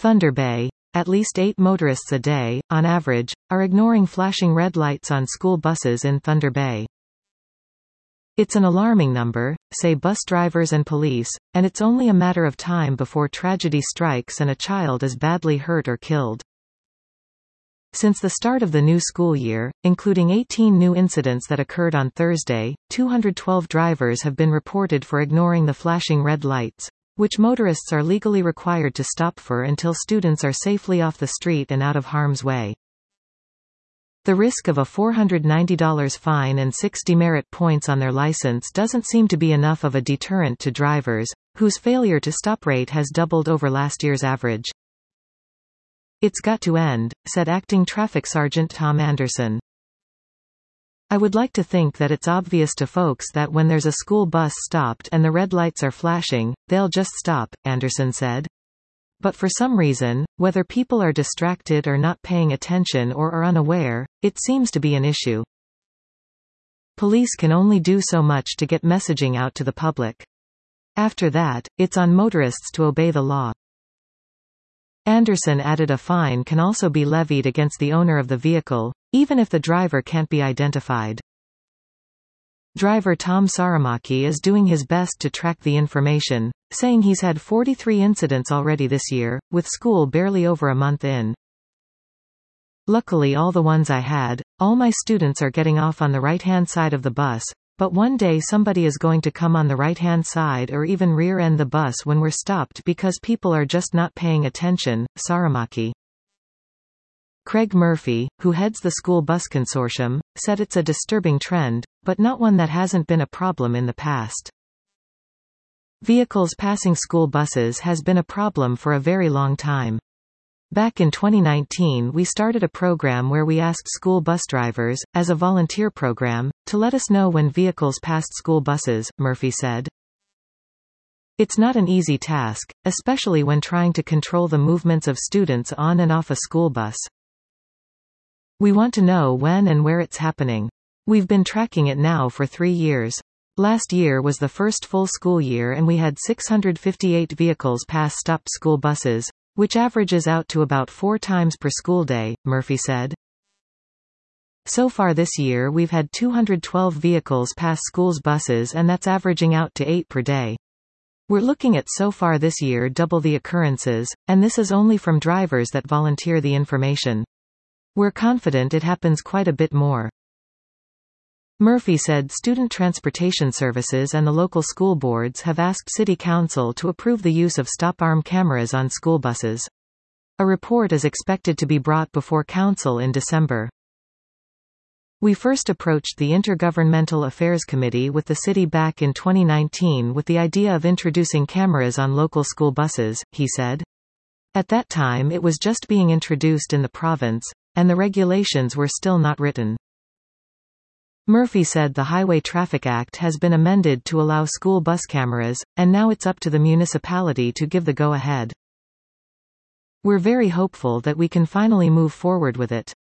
Thunder Bay. At least 8 motorists a day, on average, are ignoring flashing red lights on school buses in Thunder Bay. It's an alarming number, say bus drivers and police, and it's only a matter of time before tragedy strikes and a child is badly hurt or killed. Since the start of the new school year, including 18 new incidents that occurred on Thursday, 212 drivers have been reported for ignoring the flashing red lights, which motorists are legally required to stop for until students are safely off the street and out of harm's way. The risk of a $490 fine and 6 demerit points on their license doesn't seem to be enough of a deterrent to drivers, whose failure to stop rate has doubled over last year's average. It's got to end, said Acting Traffic Sergeant Tom Anderson. I would like to think that it's obvious to folks that when there's a school bus stopped and the red lights are flashing, they'll just stop, Anderson said. But for some reason, whether people are distracted or not paying attention or are unaware, it seems to be an issue. Police can only do so much to get messaging out to the public. After that, it's on motorists to obey the law. Anderson added a fine can also be levied against the owner of the vehicle, even if the driver can't be identified. Driver Tom Saramaki is doing his best to track the information, saying he's had 43 incidents already this year, with school barely over a month in. Luckily all the ones I had, all my students are getting off on the right-hand side of the bus, but one day somebody is going to come on the right-hand side or even rear-end the bus when we're stopped because people are just not paying attention, Saramaki. Craig Murphy, who heads the School Bus Consortium, said it's a disturbing trend, but not one that hasn't been a problem in the past. Vehicles passing school buses has been a problem for a very long time. Back in 2019 we started a program where we asked school bus drivers, as a volunteer program, to let us know when vehicles passed school buses, Murphy said. It's not an easy task, especially when trying to control the movements of students on and off a school bus. We want to know when and where it's happening. We've been tracking it now for 3 years. Last year was the first full school year and we had 658 vehicles pass stopped school buses, which averages out to about 4 times per school day, Murphy said. So far this year we've had 212 vehicles pass schools buses and that's averaging out to 8 per day. We're looking at so far this year double the occurrences, and this is only from drivers that volunteer the information. We're confident it happens quite a bit more. Murphy said student transportation services and the local school boards have asked City Council to approve the use of stop-arm cameras on school buses. A report is expected to be brought before Council in December. We first approached the Intergovernmental Affairs Committee with the city back in 2019 with the idea of introducing cameras on local school buses, he said. At that time it was just being introduced in the province, and the regulations were still not written. Murphy said the Highway Traffic Act has been amended to allow school bus cameras, and now it's up to the municipality to give the go-ahead. We're very hopeful that we can finally move forward with it.